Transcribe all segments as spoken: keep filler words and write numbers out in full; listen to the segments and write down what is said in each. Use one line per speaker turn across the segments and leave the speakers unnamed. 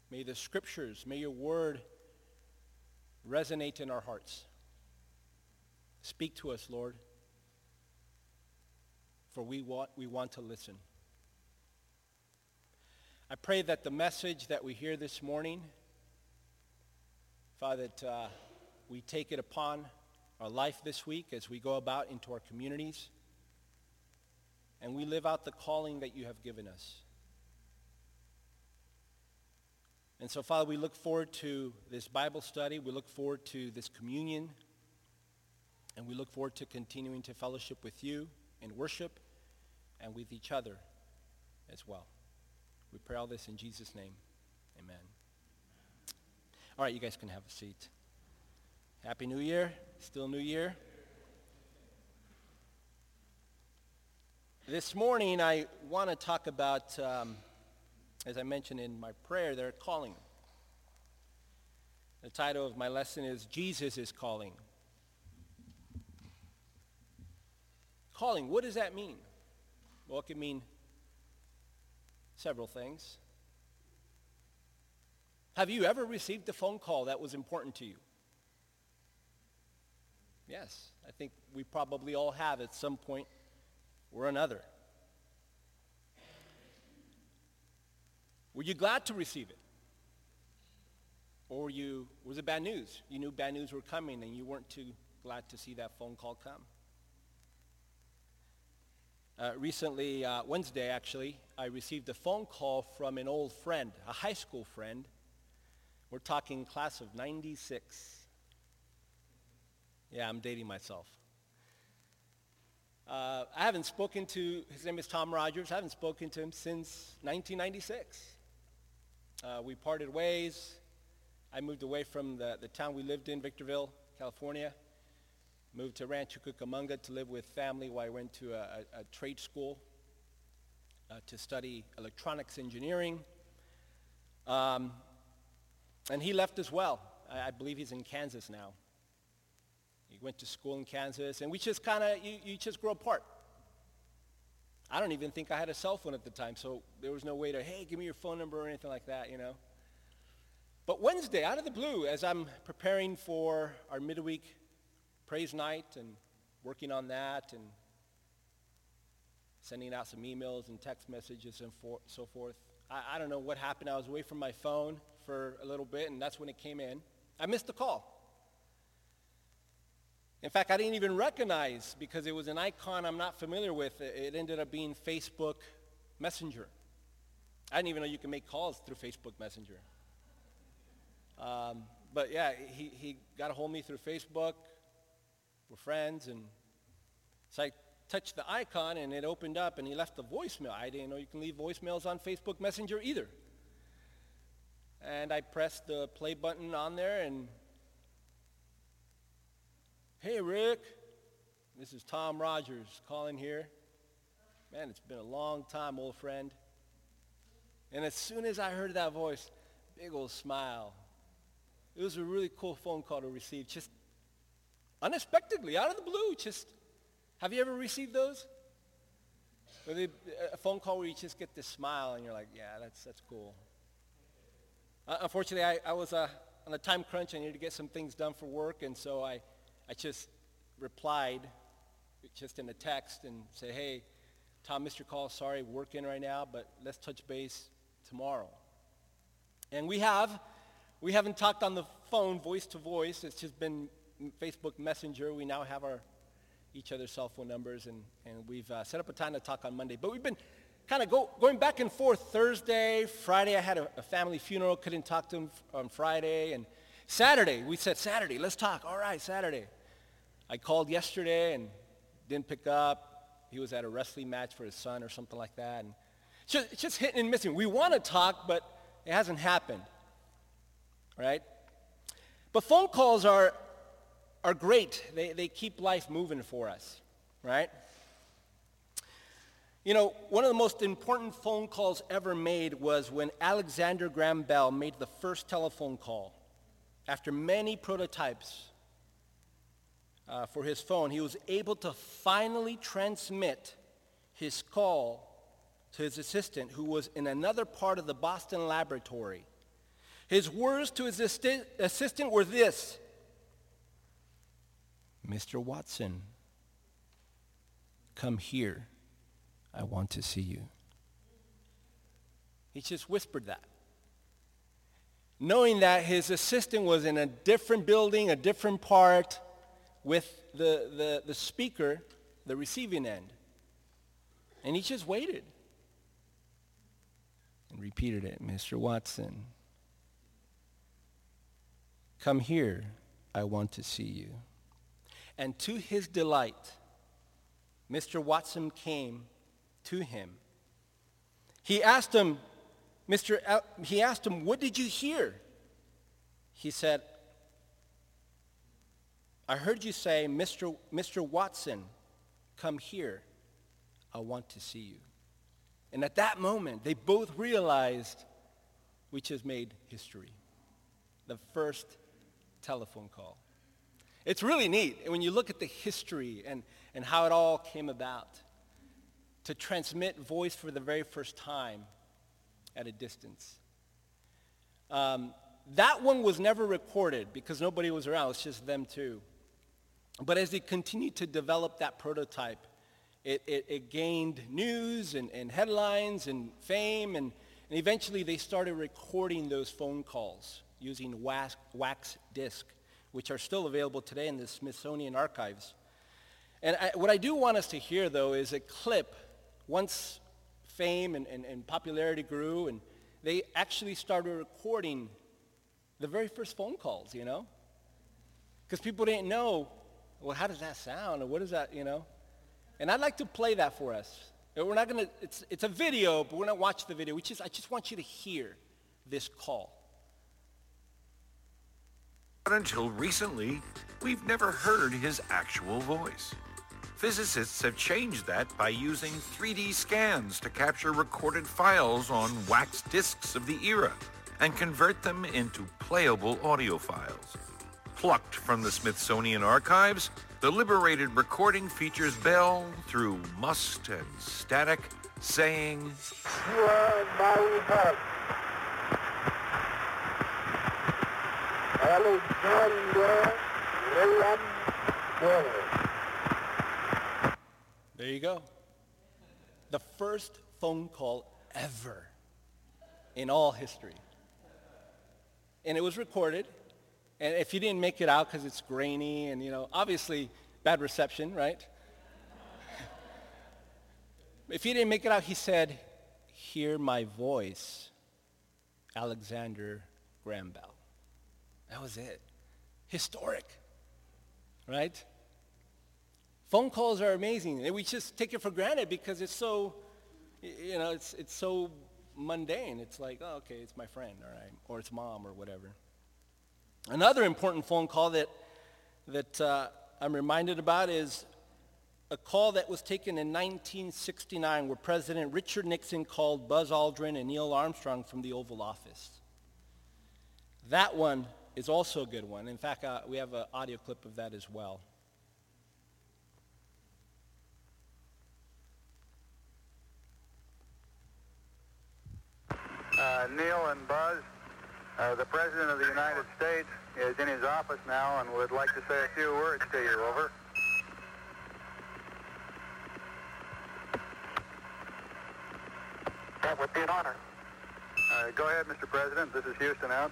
May the scriptures, may your word resonate in our hearts. Speak to us, Lord, for we want, we want to listen. I pray that the message that we hear this morning, Father, that uh, we take it upon our life this week as we go about into our communities, and we live out the calling that you have given us. And so, Father, we look forward to this Bible study. We look forward to this communion. And we look forward to continuing to fellowship with you in worship and with each other as well. We pray all this in Jesus' name. Amen. All right, you guys can have a seat. Happy New Year. Still New Year. This morning, I want to talk about, um, as I mentioned in my prayer, their calling. The title of my lesson is Jesus is Calling. Calling, what does that mean? Well, it can mean several things. Have you ever received a phone call that was important to you? Yes, I think we probably all have at some point or another. Were you glad to receive it? Or were you, was it bad news? You knew bad news were coming and you weren't too glad to see that phone call come. Uh, recently, uh, Wednesday actually, I received a phone call from an old friend, a high school friend. We're talking class of ninety-six. Yeah, I'm dating myself. Uh, I haven't spoken to, his name is Tom Rogers, I haven't spoken to him since nineteen ninety-six. Uh, we parted ways. I moved away from the, the town we lived in, Victorville, California. Moved to Rancho Cucamonga to live with family while I went to a, a, a trade school uh, to study electronics engineering. Um, and he left as well. I, I believe he's in Kansas now. He went to school in Kansas, and we just kind of, you, you just grow apart. I don't even think I had a cell phone at the time, so there was no way to, hey, give me your phone number or anything like that, you know. But Wednesday, out of the blue, as I'm preparing for our midweek praise night and working on that and sending out some emails and text messages and for, so forth, I, I don't know what happened. I was away from my phone for a little bit, and that's when it came in. I missed the call. In fact, I didn't even recognize because it was an icon I'm not familiar with. It ended up being Facebook Messenger. I didn't even know you can make calls through Facebook Messenger. Um, but yeah, he, he got a hold of me through Facebook. We're friends, and so I touched the icon, and it opened up, and he left a voicemail. I didn't know you can leave voicemails on Facebook Messenger either. And I pressed the play button on there, and hey, Rick, this is Tom Rogers calling here. Man, it's been a long time, old friend. And as soon as I heard that voice, big old smile. It was a really cool phone call to receive, just unexpectedly, out of the blue. Just, have you ever received those? Where they, a phone call where you just get this smile, and you're like, yeah, that's that's cool. Uh, unfortunately, I, I was uh, on a time crunch. I needed to get some things done for work, and so I, I just replied just in a text and said, hey, Tom, missed your call. Sorry, working right now, but let's touch base tomorrow. And we have, we haven't talked on the phone voice to voice. It's just been Facebook Messenger. We now have our each other's cell phone numbers, and, and we've uh, set up a time to talk on Monday. But we've been kind of go, going back and forth. Thursday, Friday, I had a, a family funeral. Couldn't talk to him on Friday. And Saturday, we said, Saturday, let's talk. All right, Saturday. I called yesterday and didn't pick up. He was at a wrestling match for his son or something like that. And it's just, it's just hitting and missing. We want to talk, but it hasn't happened, right? But phone calls are are great. They they keep life moving for us, right? You know, one of the most important phone calls ever made was when Alexander Graham Bell made the first telephone call. After many prototypes uh, for his phone, he was able to finally transmit his call to his assistant, who was in another part of the Boston laboratory. His words to his assisti- assistant were this: "Mister Watson, come here. I want to see you." He just whispered that, knowing that his assistant was in a different building, a different part, with the, the, the speaker, the receiving end. And he just waited and repeated it. "Mister Watson, come here. I want to see you." And to his delight, Mister Watson came to him. He asked him, Mister El- he asked him, "What did you hear?" He said, "I heard you say, Mister Mister Watson, come here. I want to see you." And at that moment, they both realized we just made history. The first telephone call. It's really neat when you look at the history and, and how it all came about to transmit voice for the very first time at a distance. Um, that one was never recorded because nobody was around. It's just them two. But as they continued to develop that prototype, it, it, it gained news and, and headlines and fame, and, and eventually they started recording those phone calls using wax, wax disc, which are still available today in the Smithsonian archives. And I, what I do want us to hear, though, is a clip. Once fame and, and, and popularity grew, and they actually started recording the very first phone calls, you know? Because people didn't know, well, how does that sound, or what is that, you know? And I'd like to play that for us. We're not going to, it's, it's a video, but we're not watch the video. We just, I just want you to hear this call.
But until recently, we've never heard his actual voice. Physicists have changed that by using three D scans to capture recorded files on wax discs of the era and convert them into playable audio files. Plucked from the Smithsonian archives, the liberated recording features Bell through must and static saying, "You are my help. Alexander Graham Bell."
There you go. The first phone call ever in all history. And it was recorded. And if you didn't make it out because it's grainy and, you know, obviously bad reception, right? If he didn't make it out, he said, "Hear my voice, Alexander Graham Bell." That was it. Historic, right? Phone calls are amazing, and we just take it for granted because it's so, you know, it's it's so mundane. It's like, oh, okay, it's my friend, all right, or it's mom or whatever. Another important phone call that that uh, I'm reminded about is a call that was taken in nineteen sixty-nine where President Richard Nixon called Buzz Aldrin and Neil Armstrong from the Oval Office. That one is also a good one. In fact, uh, we have an audio clip of that as well.
Uh, Neil and Buzz, uh, the President of the United States is in his office now and would like to say a few words to you. Over. That would be an honor. Uh, go ahead, Mister President. This is Houston out.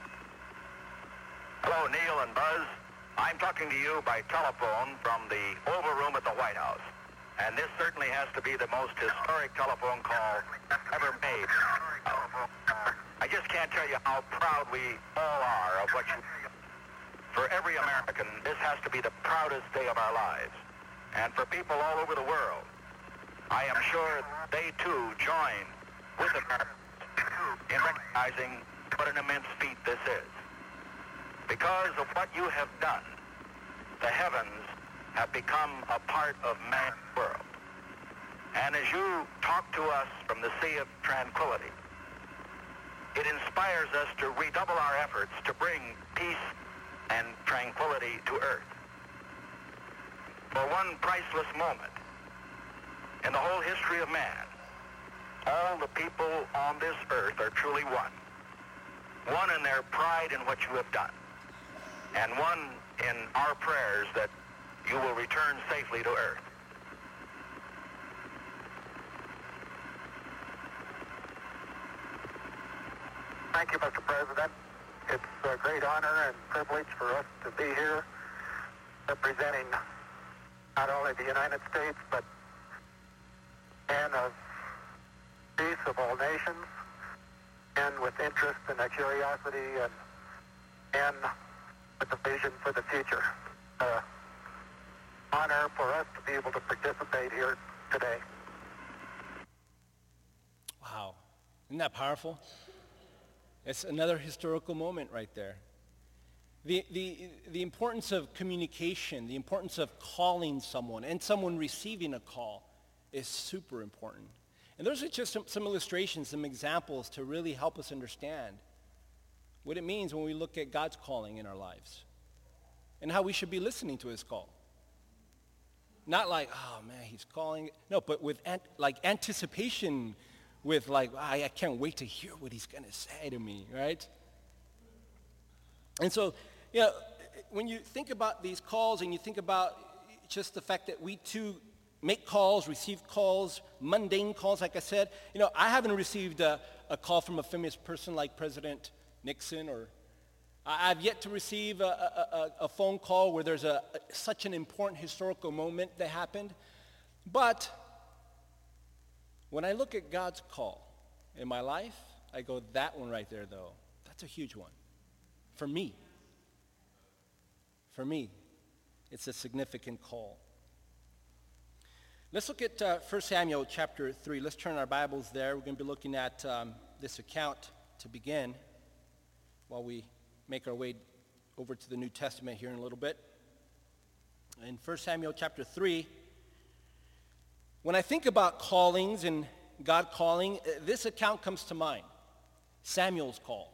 Hello, Neil and Buzz. I'm talking to you by telephone from the Oval Room at the White House. And this certainly has to be the most historic telephone call ever made. I just can't tell you how proud we all are of what you... For every American, this has to be the proudest day of our lives. And for people all over the world, I am sure they too join with Americans in recognizing what an immense feat this is. Because of what you have done, the heavens have become a part of man's world. And as you talk to us from the Sea of Tranquility, it inspires us to redouble our efforts to bring peace and tranquility to Earth. For one priceless moment in the whole history of man, all the people on this earth are truly one. one in their pride in what you have done, and one in our prayers that you will return safely to earth.
Thank you, Mister President. It's a great honor and privilege for us to be here representing not only the United States, but men of peace of all nations, and with interest and a curiosity and, and with a vision for the future. Uh, honor for us to be able to participate here today.
Wow. Isn't that powerful? It's another historical moment right there. The, the, the importance of communication, the importance of calling someone and someone receiving a call is super important. And those are just some, some illustrations, some examples to really help us understand what it means when we look at God's calling in our lives and how we should be listening to his call. Not like, oh man, he's calling. No, but with ant- like anticipation, with like, I, I can't wait to hear what he's going to say to me, right? And so, you know, when you think about these calls and you think about just the fact that we too make calls, receive calls, mundane calls, like I said, you know, I haven't received a, a call from a famous person like President Nixon, or I, I've yet to receive a, a, a, a phone call where there's a, a such an important historical moment that happened. But when I look at God's call in my life, I go, that one right there, though, that's a huge one. For me. For me, it's a significant call. Let's look at uh, First Samuel chapter three. Let's turn our Bibles there. We're going to be looking at um, this account to begin while we make our way over to the New Testament here in a little bit. In First Samuel chapter three, when I think about callings and God calling, this account comes to mind, Samuel's call.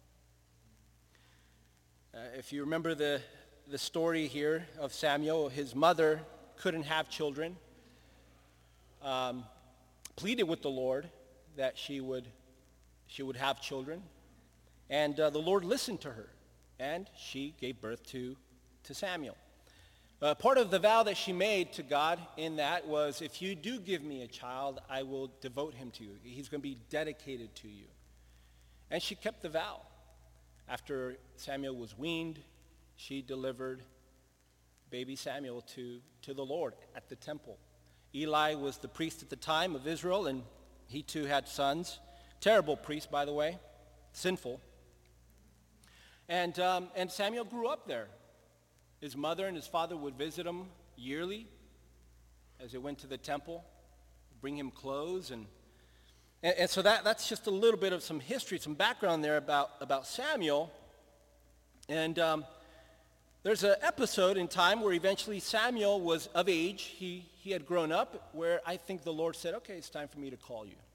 Uh, if you remember the, the story here of Samuel, his mother couldn't have children, um, pleaded with the Lord that she would, she would have children, and uh, the Lord listened to her, and she gave birth to, to Samuel. Uh, part of the vow that she made to God in that was, if you do give me a child, I will devote him to you. He's going to be dedicated to you. And she kept the vow. After Samuel was weaned, she delivered baby Samuel to, to the Lord at the temple. Eli was the priest at the time of Israel, and he too had sons. Terrible priest, by the way, sinful. And, um, and Samuel grew up there. His mother and his father would visit him yearly as they went to the temple, bring him clothes. And, and, and so that, that's just a little bit of some history, some background there about, about Samuel. And um, there's an episode in time where eventually Samuel was of age. He, he had grown up, where I think the Lord said, okay, it's time for me to call you.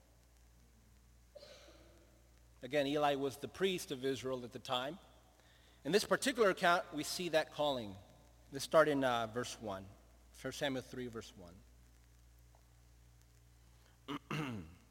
Again, Eli was the priest of Israel at the time. In this particular account, we see that calling. Let's start in uh, verse one. First Samuel three, verse one. It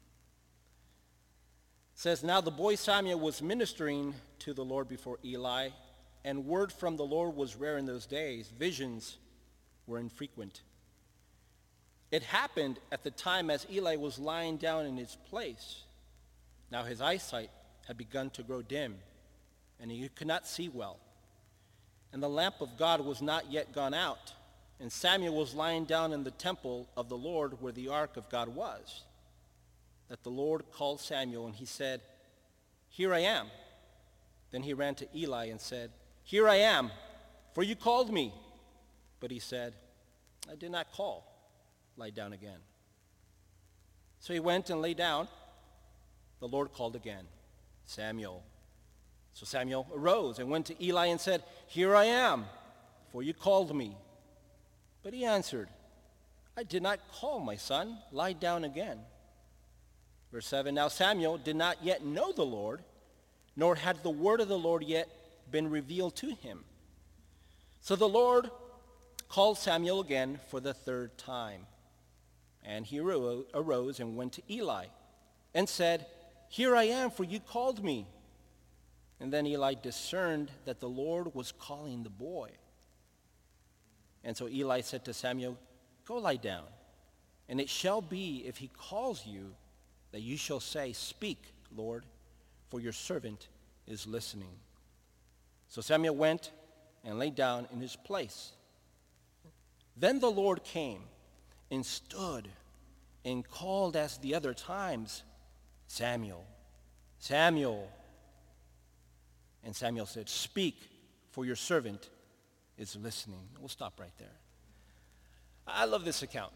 says, now the boy Samuel was ministering to the Lord before Eli, and word from the Lord was rare in those days. Visions were infrequent. It happened at the time as Eli was lying down in his place. Now his eyesight had begun to grow dim, and he could not see well. And the lamp of God was not yet gone out, and Samuel was lying down in the temple of the Lord where the ark of God was. That the Lord called Samuel, and he said, here I am. Then he ran to Eli and said, here I am, for you called me. But he said, I did not call. Lie down again. So he went and lay down. The Lord called again, Samuel. So Samuel arose and went to Eli and said, here I am, for you called me. But he answered, I did not call, my son. Lie down again. Verse seven, now Samuel did not yet know the Lord, nor had the word of the Lord yet been revealed to him. So the Lord called Samuel again for the third time. And he arose and went to Eli and said, here I am, for you called me. And then Eli discerned that the Lord was calling the boy. And so Eli said to Samuel, "Go lie down. And it shall be, if he calls you, that you shall say, 'Speak, Lord, for your servant is listening.'" So Samuel went and lay down in his place. Then the Lord came and stood and called as the other times, "Samuel, Samuel." And Samuel said, "Speak, for your servant is listening." We'll stop right there. I love this account.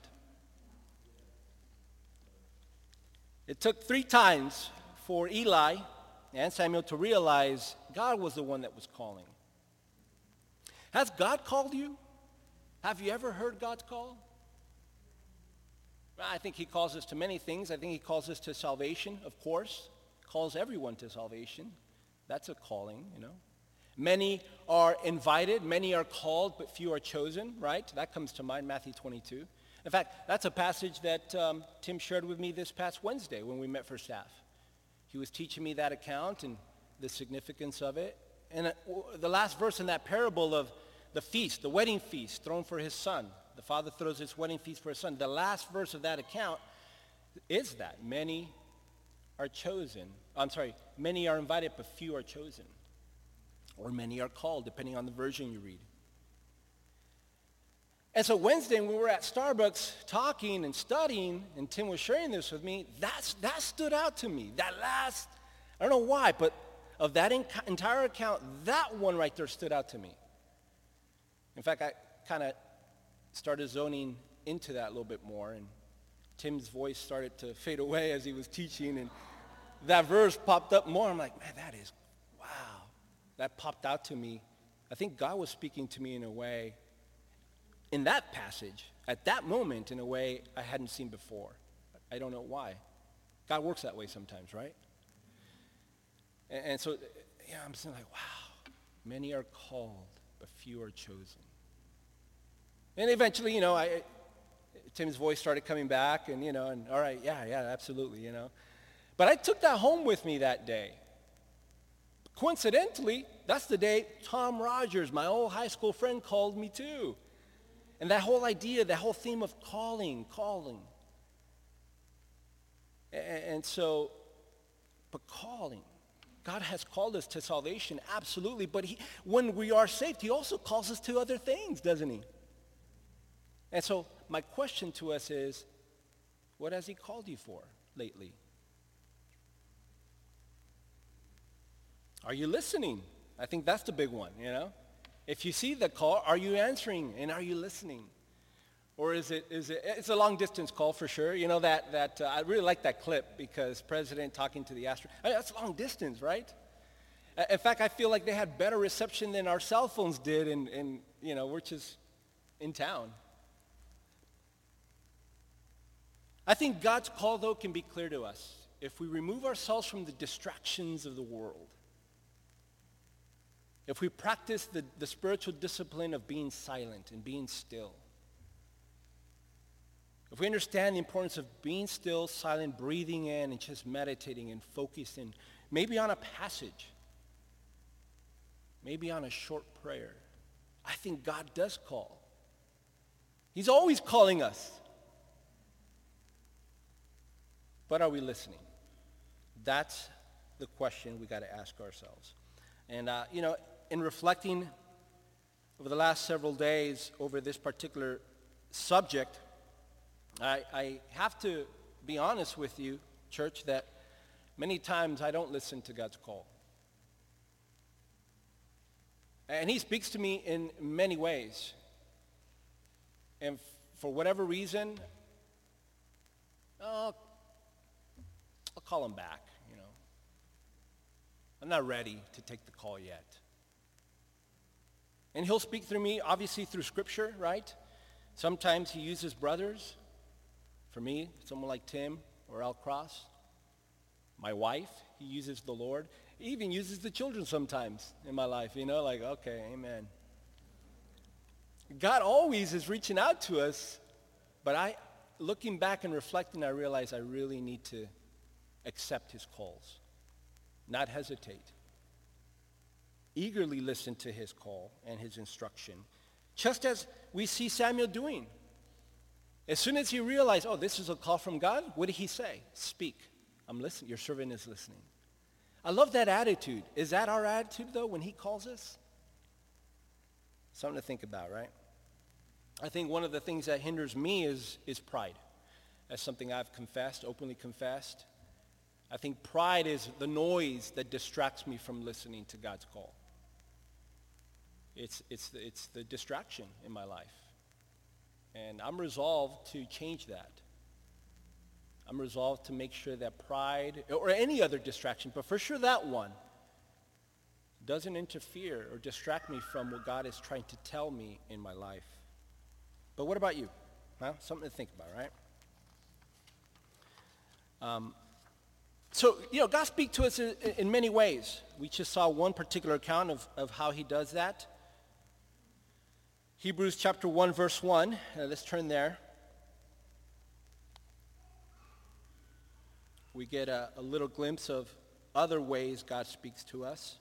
It took three times for Eli and Samuel to realize God was the one that was calling. Has God called you? Have you ever heard God's call? I think he calls us to many things. I think he calls us to salvation, of course. Calls everyone to salvation. That's a calling, you know. Many are invited, many are called, but few are chosen, right? That comes to mind, Matthew twenty-two. In fact, that's a passage that um, Tim shared with me this past Wednesday when we met for staff. He was teaching me that account and the significance of it. And uh, the last verse in that parable of the feast, the wedding feast thrown for his son. The father throws his wedding feast for his son. The last verse of that account is that many are chosen. I'm sorry, many are invited, but few are chosen. Or many are called, depending on the version you read. And so Wednesday, when we were at Starbucks talking and studying, and Tim was sharing this with me, that's, that stood out to me. That last, I don't know why, but of that in, entire account, that one right there stood out to me. In fact, I kind of started zoning into that a little bit more, and Tim's voice started to fade away as he was teaching, and that verse popped up more. I'm like, man, that is, wow. That popped out to me. I think God was speaking to me in a way, in that passage, at that moment, in a way I hadn't seen before. I don't know why. God works that way sometimes, right? And, and so, yeah, I'm saying like, wow, many are called, but few are chosen. And eventually, you know, I, Tim's voice started coming back, and, you know, and all right, yeah, yeah, absolutely, you know. But I took that home with me that day. Coincidentally, that's the day Tom Rogers, my old high school friend, called me too. And that whole idea, that whole theme of calling, calling. And, and so, but calling. God has called us to salvation, absolutely. But he, when we are saved, he also calls us to other things, doesn't he? And so my question to us is, what has he called you for lately? Are you listening? I think that's the big one, you know? If you see the call, are you answering and are you listening? Or is it, is it, it's a long distance call for sure. You know that, that uh, I really like that clip because President talking to the astronaut, I mean, that's long distance, right? Uh, in fact, I feel like they had better reception than our cell phones did in, in you know, we're just in town. I think God's call, though, can be clear to us if we remove ourselves from the distractions of the world. If we practice the, the spiritual discipline of being silent and being still. If we understand the importance of being still, silent, breathing in, and just meditating and focusing, maybe on a passage, maybe on a short prayer, I think God does call. He's always calling us. But are we listening? That's the question we got to ask ourselves. And, uh, you know, in reflecting over the last several days over this particular subject, I, I have to be honest with you, church, that many times I don't listen to God's call. And he speaks to me in many ways. And f- for whatever reason, oh, I'll call him back, you know. I'm not ready to take the call yet. And he'll speak through me, obviously through Scripture, right? Sometimes he uses brothers. For me, someone like Tim or Al Cross. My wife, he uses the Lord. He even uses the children sometimes in my life, you know, like, okay, amen. God always is reaching out to us, but I, looking back and reflecting, I realize I really need to accept his calls, not hesitate. eagerly listened to his call and his instruction, just as we see Samuel doing. As soon as he realized, oh, this is a call from God, what did he say? Speak. I'm listening. Your servant is listening. I love that attitude. Is that our attitude, though, when he calls us? Something to think about, right? I think one of the things that hinders me is, is pride. That's something I've confessed, openly confessed. I think pride is the noise that distracts me from listening to God's call. It's, it's, the, it's the distraction in my life. And I'm resolved to change that. I'm resolved to make sure that pride, or any other distraction, but for sure that one, doesn't interfere or distract me from what God is trying to tell me in my life. But what about you? Huh? Something to think about, right? Um, so, you know, God speaks to us in, in many ways. We just saw one particular account of, of how he does that. Hebrews chapter one, verse one. Uh, let's turn there. We get a, a little glimpse of other ways God speaks to us.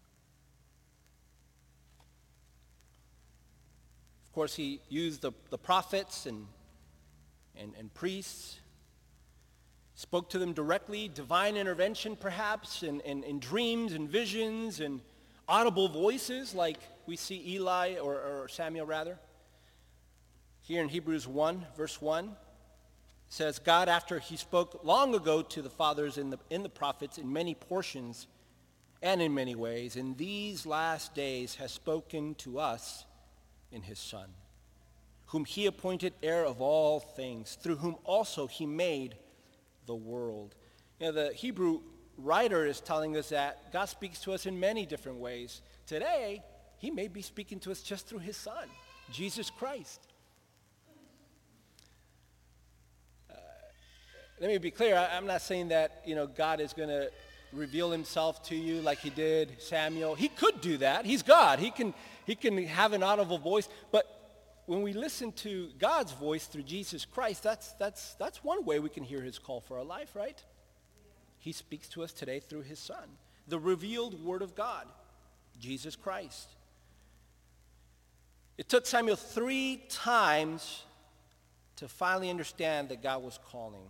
Of course, he used the, the prophets and, and, and priests, spoke to them directly, divine intervention perhaps, and in, in, in dreams and visions and audible voices like we see Eli, or, or Samuel rather. Here in Hebrews one, verse one, says, God, after he spoke long ago to the fathers in the, in the prophets in many portions and in many ways, in these last days has spoken to us in his Son, whom he appointed heir of all things, through whom also he made the world. You know, the Hebrew writer is telling us that God speaks to us in many different ways. Today, he may be speaking to us just through his Son, Jesus Christ. Uh, let me be clear. I, I'm not saying that, you know, God is going to reveal himself to you like he did Samuel. He could do that. He's God. He can, he can have an audible voice. But when we listen to God's voice through Jesus Christ, that's, that's, that's one way we can hear his call for our life, right? He speaks to us today through his Son, the revealed Word of God, Jesus Christ. It took Samuel three times to finally understand that God was calling.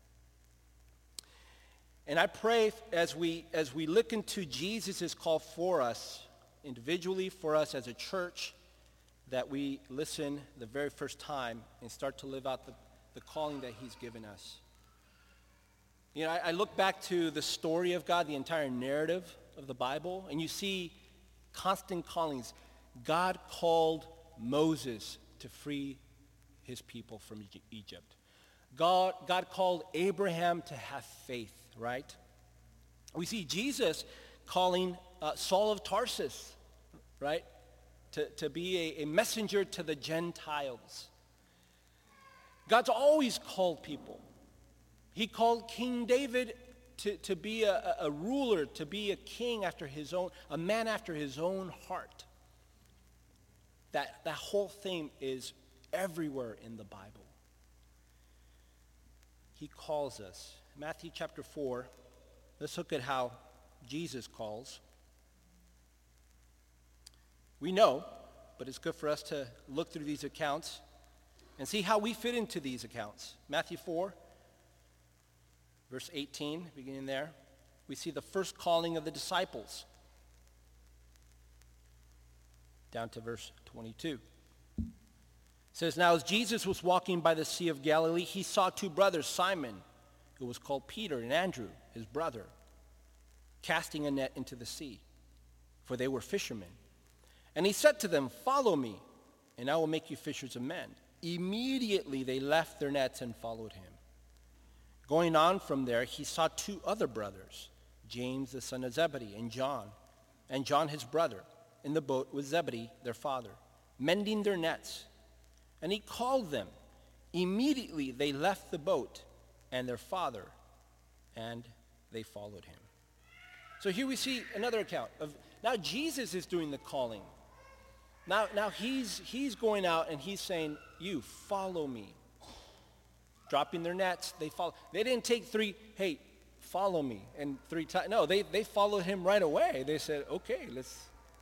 And I pray as we, as we look into Jesus' call for us, individually, for us as a church, that we listen the very first time and start to live out the, the calling that he's given us. You know, I, I look back to the story of God, the entire narrative of the Bible, and you see constant callings. God called Moses to free his people from Egypt. God, God called Abraham to have faith, right? We see Jesus calling uh, Saul of Tarsus, right? To, to be a, a messenger to the Gentiles. God's always called people. He called King David to, to be a, a ruler, to be a king after his own, a man after his own heart. That, that whole theme is everywhere in the Bible. He calls us. Matthew chapter four, let's look at how Jesus calls. We know, but it's good for us to look through these accounts and see how we fit into these accounts. Matthew four, verse eighteen, beginning there, we see the first calling of the disciples. Down to verse twenty-two. It says, now as Jesus was walking by the Sea of Galilee, he saw two brothers, Simon, who was called Peter, and Andrew, his brother, casting a net into the sea, for they were fishermen. And he said to them, follow me, and I will make you fishers of men. Immediately they left their nets and followed him. Going on from there, he saw two other brothers, James the son of Zebedee, and John, and John his brother, in the boat with Zebedee their father, mending their nets. And he called them. Immediately they left the boat and their father, and they followed him. So here we see another account of, now Jesus is doing the calling. Now, now he's, he's going out and he's saying, you, follow me. Dropping their nets, they follow. They didn't take three, hey, follow me, and three times. No, they, they followed him right away. They said, okay, let's,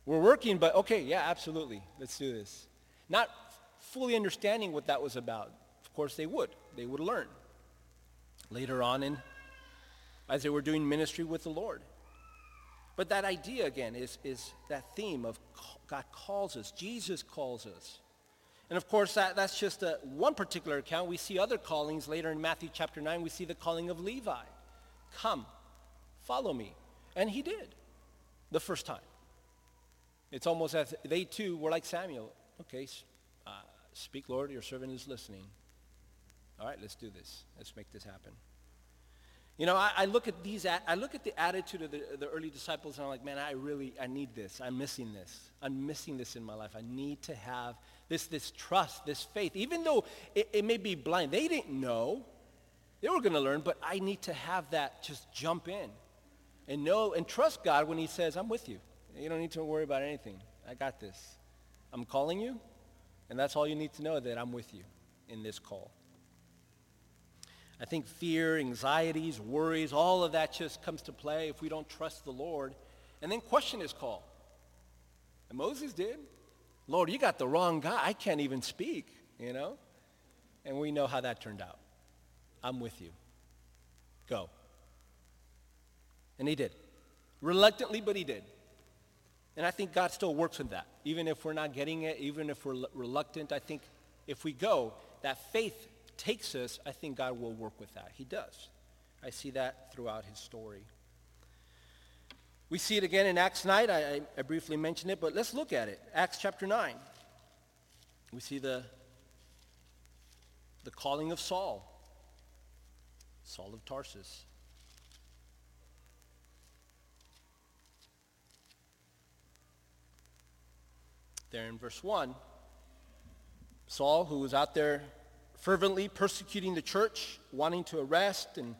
We're working, but okay, yeah, absolutely. Let's do this. Not fully understanding what that was about. Of course they would. They would learn later on in, as they were doing ministry with the Lord. But that idea, again, is, is that theme of God calls us. Jesus calls us. And of course, that, that's just a, one particular account. We see other callings later in Matthew chapter nine. We see the calling of Levi. Come, follow me. And he did the first time. It's almost as they too were like Samuel. Okay, uh, speak, Lord, your servant is listening. All right, let's do this. Let's make this happen. You know, I, I look at these. I look at the attitude of the, the early disciples, and I'm like, man, I really, I need this. I'm missing this. I'm missing this in my life. I need to have this, this trust, this faith, even though it, it may be blind. They didn't know. They were going to learn, but I need to have that just jump in and know and trust God when he says, I'm with you. You don't need to worry about anything. I got this. I'm calling you, and that's all you need to know, that I'm with you in this call. I think fear, anxieties, worries, all of that just comes to play if we don't trust the Lord. And then question his call. And Moses did. Lord, you got the wrong guy. I can't even speak, you know? And we know how that turned out. I'm with you. Go. And he did. Reluctantly, but he did. And I think God still works with that. Even if we're not getting it, even if we're reluctant, I think if we go, that faith takes us, I think God will work with that. He does. I see that throughout his story. We see it again in Acts nine. I, I, I briefly mentioned it, but let's look at it. Acts chapter nine. We see the, the calling of Saul. Saul of Tarsus. There in verse one, Saul, who was out there fervently persecuting the church, wanting to arrest and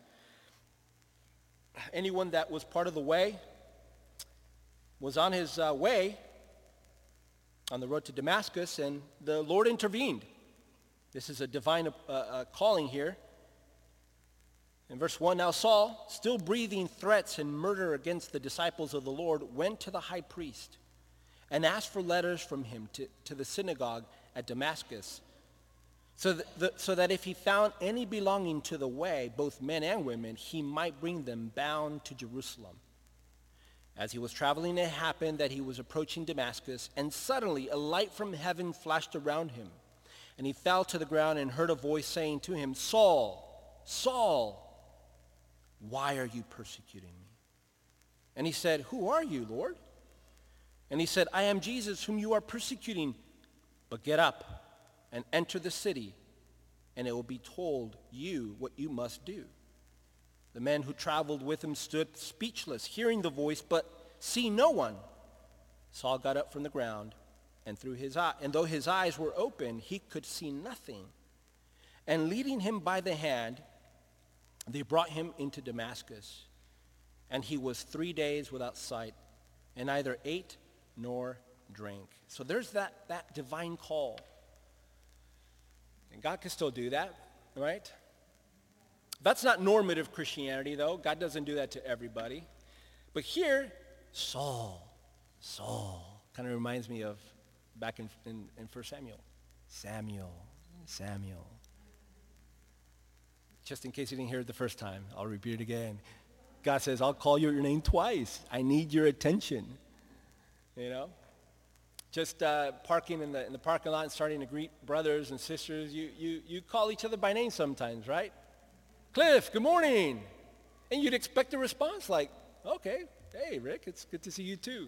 anyone that was part of the way, was on his uh, way on the road to Damascus, and the Lord intervened. This is a divine uh, uh, calling here. In verse one, now Saul, still breathing threats and murder against the disciples of the Lord, went to the high priest and asked for letters from him to, to the synagogue at Damascus, so that, the, so that if he found any belonging to the way, both men and women, he might bring them bound to Jerusalem. As he was traveling, it happened that he was approaching Damascus, and suddenly a light from heaven flashed around him. And he fell to the ground and heard a voice saying to him, Saul, Saul, why are you persecuting me? And he said, who are you, Lord? And he said, I am Jesus whom you are persecuting. But get up and enter the city, and it will be told you what you must do. The men who traveled with him stood speechless, hearing the voice, but seeing no one. Saul got up from the ground, and through his eye, and though his eyes were open, he could see nothing. And leading him by the hand, they brought him into Damascus. And he was three days without sight, and neither ate nor drank. So there's that, that divine call. And God can still do that, right? That's not normative Christianity, though. God doesn't do that to everybody. But here, Saul, Saul, kind of reminds me of back in, in, in First Samuel. Samuel, Samuel. Just in case you didn't hear it the first time, I'll repeat it again. God says, I'll call you your name twice. I need your attention. You know? Just uh, parking in the, in the parking lot and starting to greet brothers and sisters. You, you, you call each other by name sometimes, right? Cliff, good morning. And you'd expect a response like, okay, hey, Rick, it's good to see you too.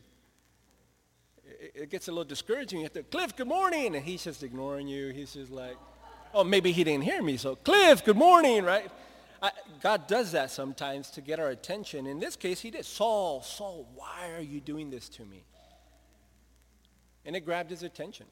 It, it gets a little discouraging. You have to, Cliff, good morning. And he's just ignoring you. He's just like, oh, maybe he didn't hear me. So, Cliff, good morning, right? I, God does that sometimes to get our attention. In this case, he did. Saul, Saul, why are you doing this to me? And it grabbed his attention.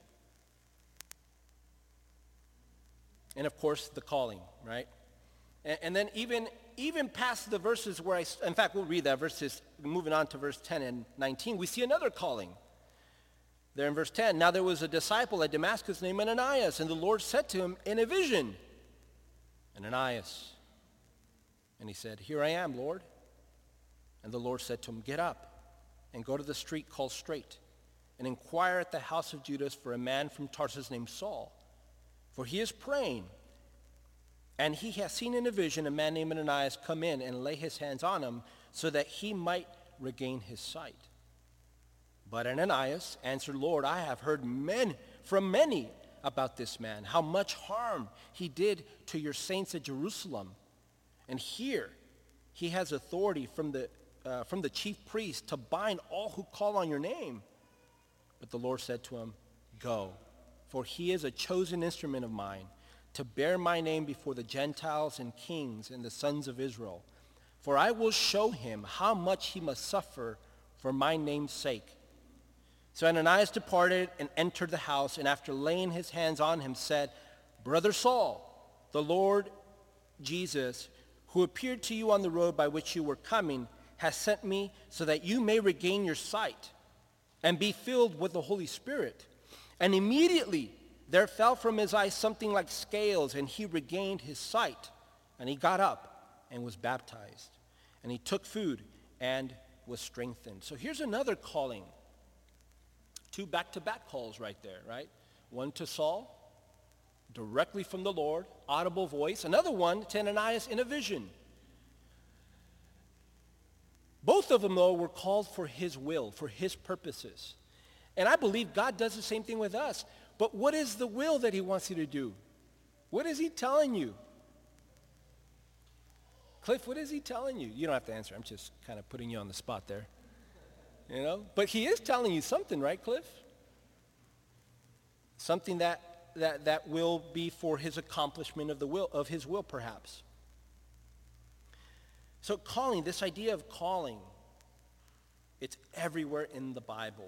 And of course, the calling, right? And, and then even, even past the verses where I, in fact, we'll read that verses, moving on to verse ten and nineteen, we see another calling. There in verse ten, now there was a disciple at Damascus named Ananias, and the Lord said to him in a vision, Ananias. And he said, here I am, Lord. And the Lord said to him, get up and go to the street called Straight, and inquire at the house of Judas for a man from Tarsus named Saul, for he is praying. And he has seen in a vision a man named Ananias come in and lay his hands on him so that he might regain his sight. But Ananias answered, Lord, I have heard men, from many about this man, how much harm he did to your saints at Jerusalem. And here he has authority from the, uh, from the chief priest to bind all who call on your name. But the Lord said to him, go, for he is a chosen instrument of mine to bear my name before the Gentiles and kings and the sons of Israel. For I will show him how much he must suffer for my name's sake. So Ananias departed and entered the house, and after laying his hands on him said, Brother Saul, the Lord Jesus, who appeared to you on the road by which you were coming, has sent me so that you may regain your sight and be filled with the Holy Spirit. And immediately there fell from his eyes something like scales, and he regained his sight. And he got up and was baptized. And he took food and was strengthened. So here's another calling. Two back-to-back calls right there, right? One to Saul, directly from the Lord, audible voice. Another one to Ananias in a vision. Both of them, though, were called for his will, for his purposes. And I believe God does the same thing with us. But what is the will that he wants you to do? What is he telling you? Cliff, what is he telling you? You don't have to answer. I'm just kind of putting you on the spot there. You know? But he is telling you something, right, Cliff? Something that, that, that will be for his accomplishment of the will, of his will, perhaps. So calling, this idea of calling, it's everywhere in the Bible.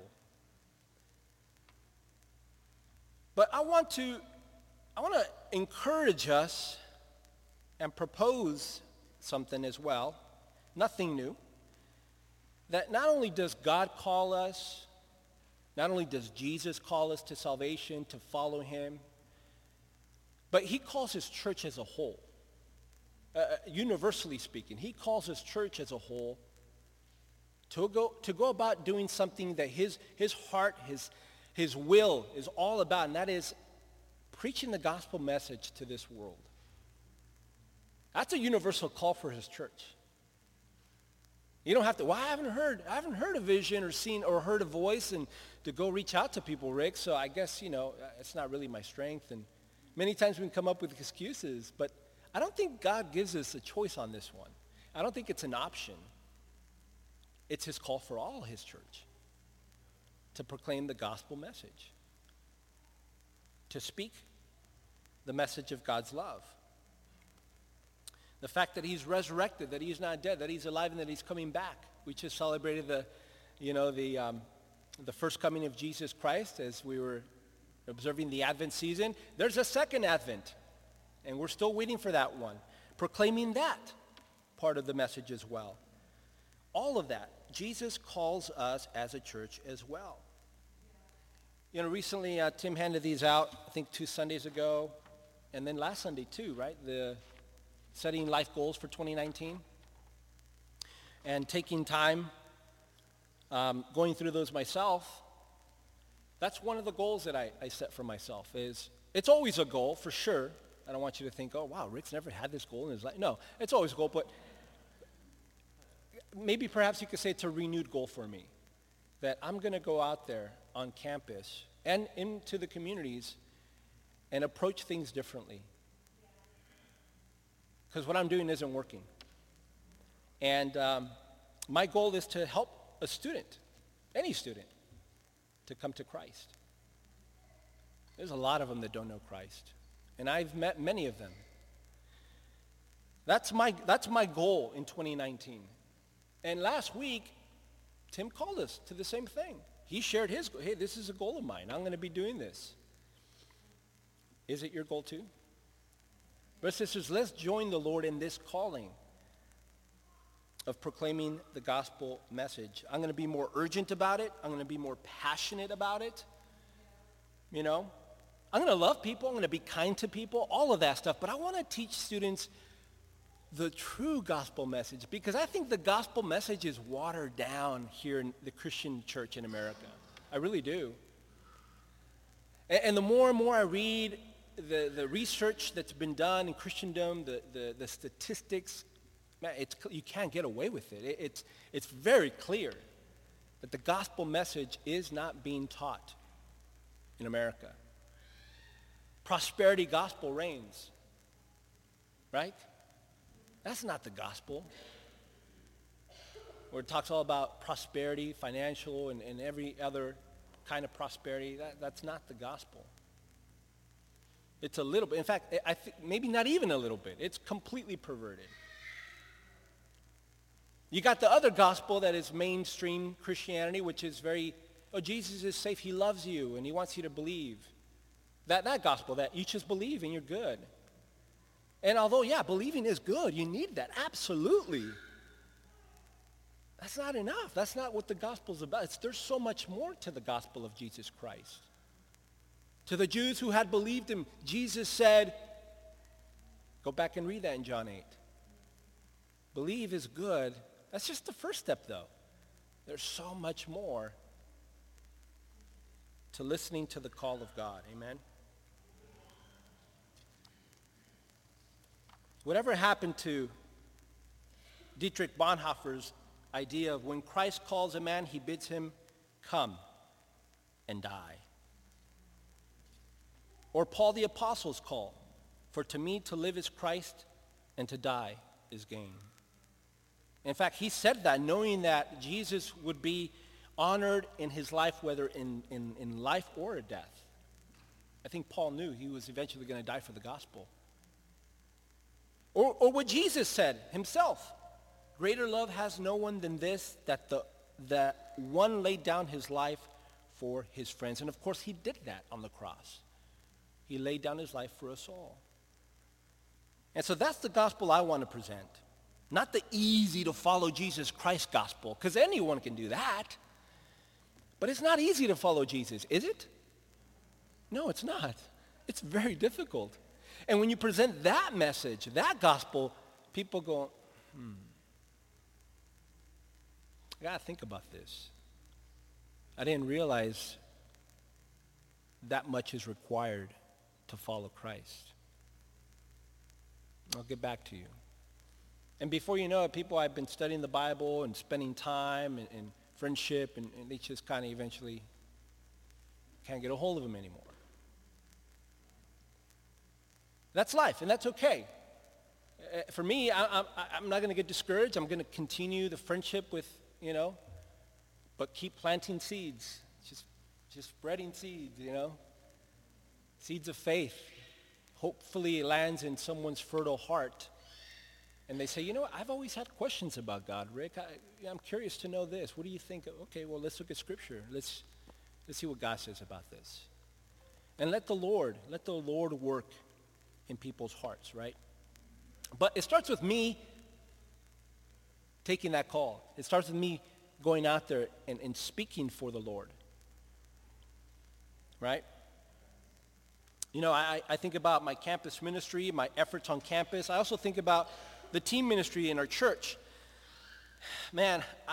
But I want to, I want to encourage us and propose something as well, nothing new, that not only does God call us, not only does Jesus call us to salvation, to follow him, but he calls his church as a whole. Uh, universally speaking, he calls his church as a whole to go, to go about doing something that his, his heart, his, his will is all about, and that is preaching the gospel message to this world. That's a universal call for his church. You don't have to, well, I haven't heard, I haven't heard a vision or seen or heard a voice and to go reach out to people, Rick, so I guess, you know, it's not really my strength. And many times we can come up with excuses, but I don't think God gives us a choice on this one. I don't think it's an option. It's his call for all his church to proclaim the gospel message, to speak the message of God's love. The fact that he's resurrected, that he's not dead, that he's alive, and that he's coming back. We just celebrated the, you know, the, um, the first coming of Jesus Christ as we were observing the Advent season. There's a second Advent, and we're still waiting for that one, proclaiming that part of the message as well. All of that, Jesus calls us as a church as well. You know, recently uh, Tim handed these out, I think two Sundays ago, and then last Sunday too, right? The setting life goals for twenty nineteen, and taking time, um, going through those myself. That's one of the goals that I, I set for myself. Is it's always a goal for sure. I don't want you to think, oh wow, Rick's never had this goal in his life. No, it's always a goal, but maybe perhaps you could say it's a renewed goal for me, that I'm going to go out there on campus and into the communities and approach things differently. Because what I'm doing isn't working. And um, my goal is to help a student, any student, to come to Christ. There's a lot of them that don't know Christ. And I've met many of them. That's my, that's my goal in twenty nineteen. And last week, Tim called us to the same thing. He shared his goal. Hey, this is a goal of mine. I'm going to be doing this. Is it your goal too? Brothers and sisters, let's join the Lord in this calling of proclaiming the gospel message. I'm going to be more urgent about it. I'm going to be more passionate about it. You know, I'm going to love people. I'm going to be kind to people, all of that stuff. But I want to teach students the true gospel message, because I think the gospel message is watered down here in the Christian church in America. I I really do. And, and the more and more I read the, the research that's been done in Christendom, the, the, the statistics, man, it's, you can't get away with it. it. It's, it's very clear that the gospel message is not being taught in America. Prosperity gospel reigns, right? That's not the gospel. Where it talks all about prosperity, financial, and, and every other kind of prosperity. That, that's not the gospel. It's a little bit. In fact, I think maybe not even a little bit. It's completely perverted. You got the other gospel that is mainstream Christianity, which is very, oh, Jesus is safe. He loves you, and he wants you to believe. That, that gospel, that you just believe and you're good. And although, yeah, believing is good, you need that, absolutely. That's not enough. That's not what the gospel's about. It's, there's so much more to the gospel of Jesus Christ. To the Jews who had believed him, Jesus said, go back and read that in John eight. Believe is good. That's just the first step, though. There's so much more to listening to the call of God. Amen? Whatever happened to Dietrich Bonhoeffer's idea of when Christ calls a man, he bids him come and die. Or Paul the Apostle's call, for to me to live is Christ and to die is gain. In fact, he said that knowing that Jesus would be honored in his life, whether in, in, in life or death. I think Paul knew he was eventually going to die for the gospel. Or, or what Jesus said himself, greater love has no one than this, that the that one laid down his life for his friends. And of course, he did that on the cross. He laid down his life for us all. And so that's the gospel I want to present. Not the easy to follow Jesus Christ gospel, because anyone can do that. But it's not easy to follow Jesus, is it? No, it's not. It's very difficult. And when you present that message, that gospel, people go, hmm, I got to think about this. I didn't realize that much is required to follow Christ. I'll get back to you. And before you know it, people, I've been studying the Bible and spending time and, and friendship, and, and they just kind of eventually can't get a hold of them anymore. That's life, and that's okay. Uh, for me, I, I, I'm not going to get discouraged. I'm going to continue the friendship with, you know, but keep planting seeds, just, just spreading seeds, you know, seeds of faith. Hopefully it lands in someone's fertile heart. And they say, you know what, I've always had questions about God, Rick. I, I'm curious to know this. What do you think? Okay, well, let's look at Scripture. Let's, let's see what God says about this. And let the Lord, let the Lord work in people's hearts, right? But it starts with me taking that call. It starts with me going out there and, and speaking for the Lord, right? You know, I, I think about my campus ministry, my efforts on campus. I also think about the team ministry in our church. Man, I,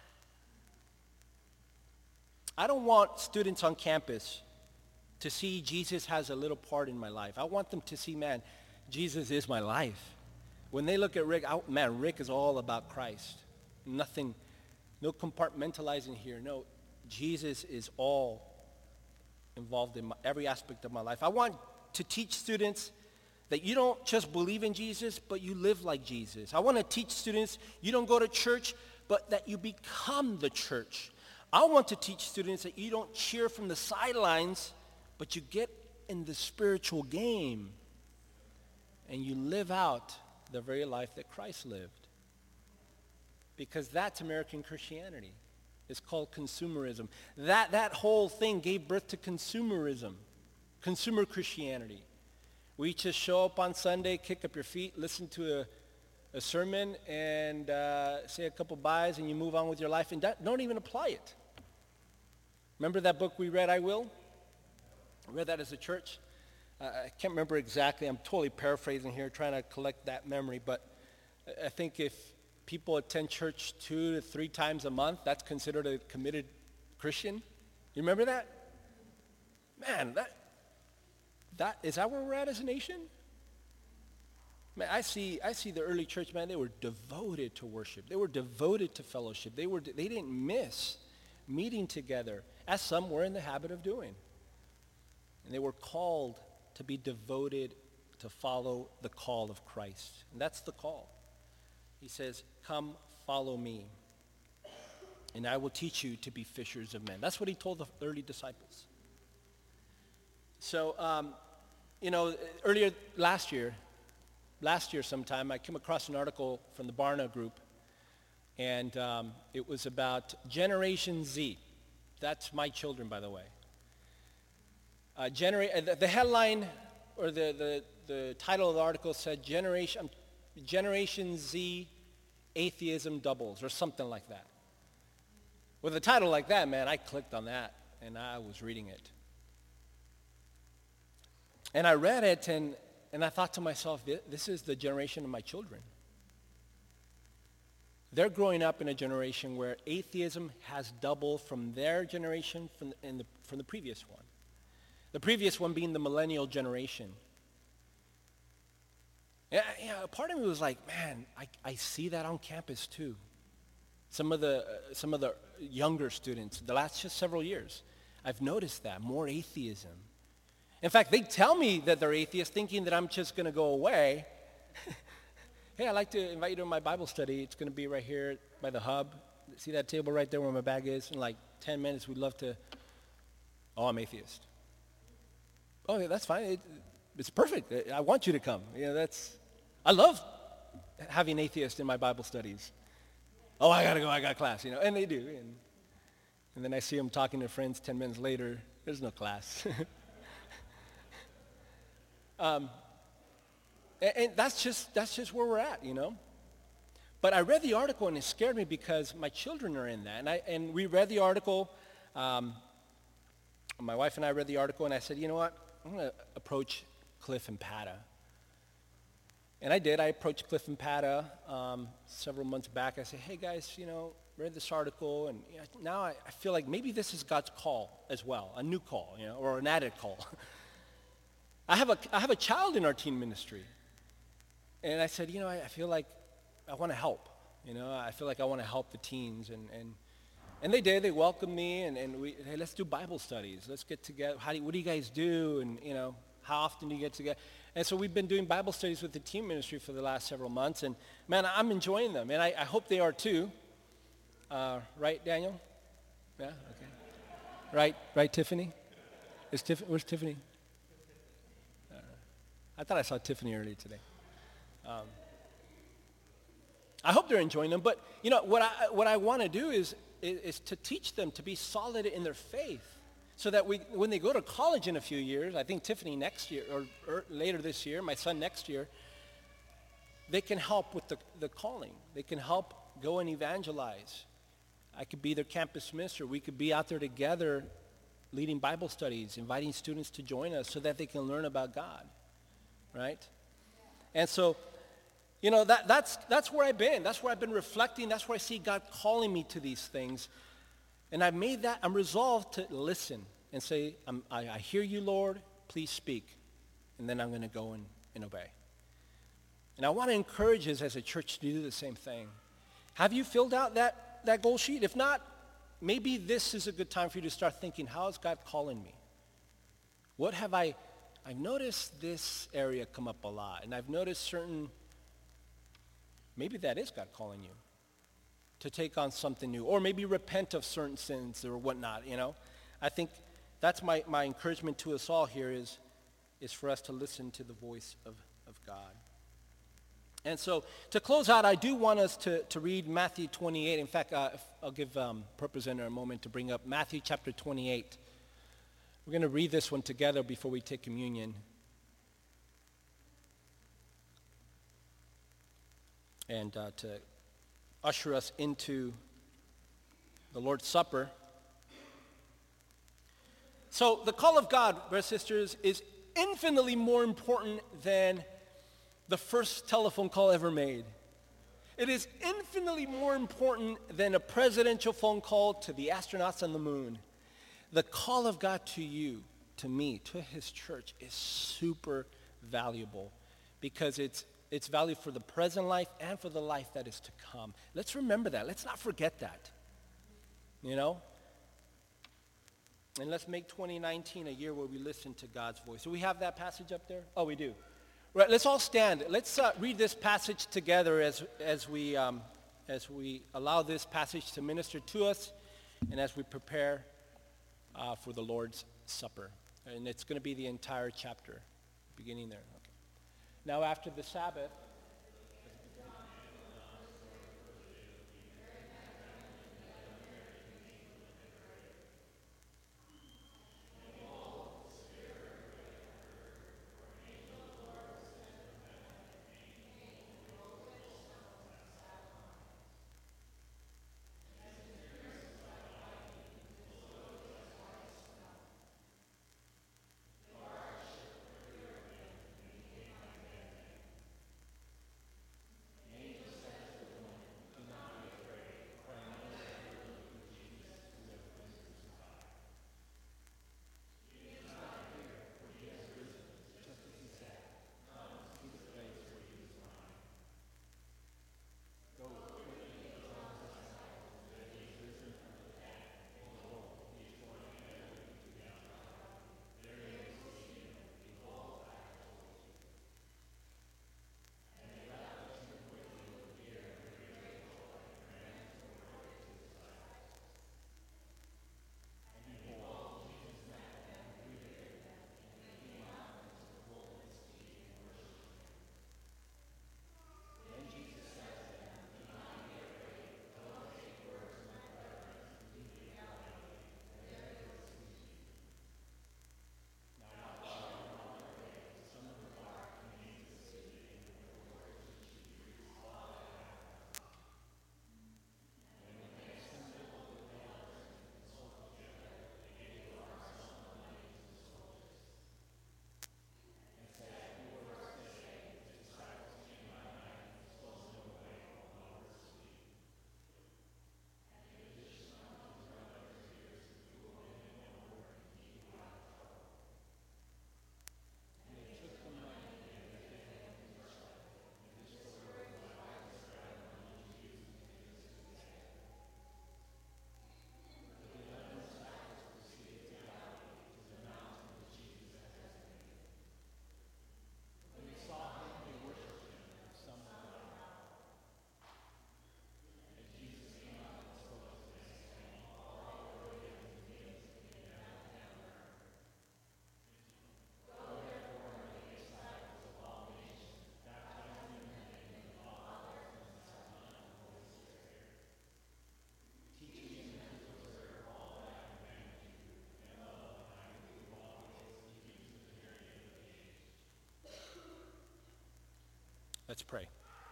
I don't want students on campus to see Jesus has a little part in my life. I want them to see, man, Jesus is my life. When they look at Rick, I, man, Rick is all about Christ. Nothing, no compartmentalizing here. No, Jesus is all involved in my, every aspect of my life. I want to teach students that you don't just believe in Jesus, but you live like Jesus. I want to teach students you don't go to church, but that you become the church. I want to teach students that you don't cheer from the sidelines, but you get in the spiritual game and you live out the very life that Christ lived. Because that's American Christianity. It's called consumerism. That, that whole thing gave birth to consumerism, consumer Christianity. We just show up on Sunday, kick up your feet, listen to a, a sermon, and uh, say a couple byes, and you move on with your life, and that, don't even apply it. Remember that book we read, I Will? I read that as a church. Uh, I can't remember exactly. I'm totally paraphrasing here, trying to collect that memory, but I think if people attend church two to three times a month, that's considered a committed Christian. You remember that? Man, that, that, is that where we're at as a nation? Man, I see, I see the early church, man, they were devoted to worship. They were devoted to fellowship. They, were, they didn't miss meeting together, as some were in the habit of doing. And they were called to be devoted to follow the call of Christ. And that's the call. He says, come follow me, and I will teach you to be fishers of men. That's what he told the early disciples. So, um, you know, earlier last year, last year sometime, I came across an article from the Barna Group, and um, it was about Generation Z. That's my children, by the way. Uh, genera- the, the headline, or the, the, the title of the article said, Generation, Generation Z Atheism Doubles, or something like that. With a title like that, man, I clicked on that, and I was reading it. And I read it, and, and I thought to myself, this is the generation of my children. They're growing up in a generation where atheism has doubled from their generation from the, in the, from the previous one. The previous one being the millennial generation. Yeah, you know, part of me was like, man, I, I see that on campus too. Some of the uh, some of the younger students, the last just several years, I've noticed that, more atheism. In fact, they tell me that they're atheists, thinking that I'm just going to go away. Hey, I'd like to invite you to my Bible study. It's going to be right here by the hub. See that table right there where my bag is? In like ten minutes, we'd love to. Oh, I'm atheist. Oh, yeah, that's fine. It, it's perfect. I want you to come. You know, that's. I love having atheists in my Bible studies. Oh, I gotta go. I got class. You know, and they do. And, and then I see them talking to friends. Ten minutes later, there's no class. um, and, and that's just that's just where we're at, you know. But I read the article and it scared me because my children are in that, and I and we read the article. Um, my wife and I read the article, and I said, you know what? I'm going to approach Cliff and Pata. And I did. I approached Cliff and Pata um, several months back. I said, hey, guys, you know, read this article, and you know, now I, I feel like maybe this is God's call as well, a new call, you know, or an added call. I have a I have a child in our teen ministry. And I said, you know, I, I feel like I want to help. You know, I feel like I want to help the teens. And, and, and they did. They welcomed me, and, and we, hey, let's do Bible studies. Let's get together. How do you, what do you guys do? And, you know, how often do you get together? And so we've been doing Bible studies with the teen ministry for the last several months. And, man, I'm enjoying them. And I, I hope they are too. Uh, right, Daniel? Yeah? Okay. Right, right, Tiffany? Is Tiff- where's Tiffany? Uh, I thought I saw Tiffany earlier today. Um, I hope they're enjoying them. But, you know, what I, what I want to do is, is, is to teach them to be solid in their faith. So that we, when they go to college in a few years, I think Tiffany next year, or, or later this year, my son next year, they can help with the, the calling. They can help go and evangelize. I could be their campus minister. We could be out there together leading Bible studies, inviting students to join us so that they can learn about God, right? And so, you know, that, that's, that's where I've been. That's where I've been reflecting. That's where I see God calling me to these things. And I've made that, I'm resolved to listen and say, I'm, I, I hear you, Lord, please speak. And then I'm going to go and, and obey. And I want to encourage us as a church to do the same thing. Have you filled out that, that goal sheet? If not, maybe this is a good time for you to start thinking, how is God calling me? What have I, I've noticed this area come up a lot. And I've noticed certain, maybe that is God calling you to take on something new, or maybe repent of certain sins or whatnot, you know. I think that's my, my encouragement to us all here is, is for us to listen to the voice of, of God. And so to close out, I do want us to, to read Matthew twenty-eight. In fact, uh, I'll give um, PurposeCenter a moment to bring up Matthew chapter twenty-eight. We're going to read this one together before we take communion. And uh, to usher us into the Lord's Supper. So the call of God, brothers and sisters, is infinitely more important than the first telephone call ever made. It is infinitely more important than a presidential phone call to the astronauts on the moon. the call of God to you, to me, to his church is super valuable because it's it's valued for the present life and for the life that is to come. Let's remember that. Let's not forget that. You know? And let's make twenty nineteen a year where we listen to God's voice. Do we have that passage up there? Oh, we do. Right, let's all stand. Let's uh, read this passage together as as we um, as we allow this passage to minister to us, and as we prepare uh, for the Lord's Supper. And it's going to be the entire chapter, beginning there. Okay. Now, after the Sabbath. Let's pray.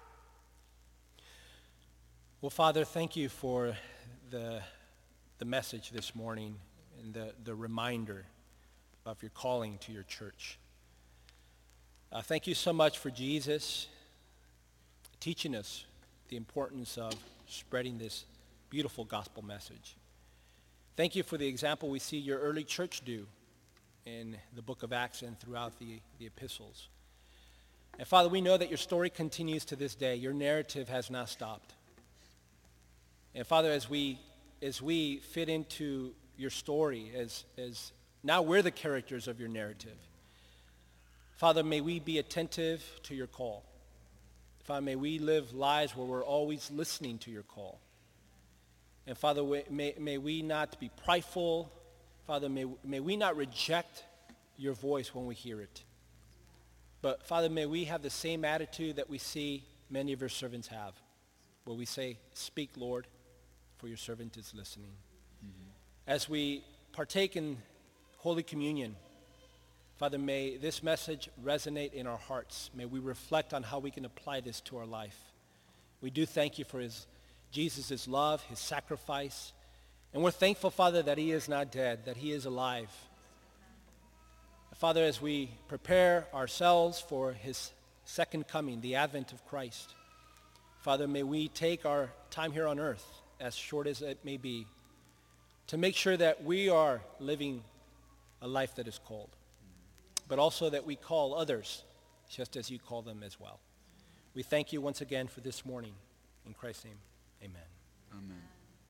Well, Father, thank you for the, the message this morning and the, the reminder of your calling to your church. Uh, thank you so much for Jesus teaching us the importance of spreading this beautiful gospel message. Thank you for the example we see your early church do in the book of Acts and throughout the, the epistles. And Father, we know that your story continues to this day. Your narrative has not stopped. And Father, as we as we fit into your story, as as now we're the characters of your narrative. Father, may we be attentive to your call. Father, may we live lives where we're always listening to your call. And Father, may, may we not be prideful. Father, may, may we not reject your voice when we hear it. But Father, may we have the same attitude that we see many of your servants have, where we say, speak, Lord, for your servant is listening. Mm-hmm. As we partake in Holy Communion, Father, may this message resonate in our hearts. May we reflect on how we can apply this to our life. We do thank you for his, Jesus' love, his sacrifice. And we're thankful, Father, that he is not dead, that he is alive. Father, as we prepare ourselves for his second coming, the advent of Christ, Father, may we take our time here on earth, as short as it may be, to make sure that we are living a life that is called, but also that we call others just as you call them as well. We thank you once again for this morning. In Christ's name, amen.
Amen.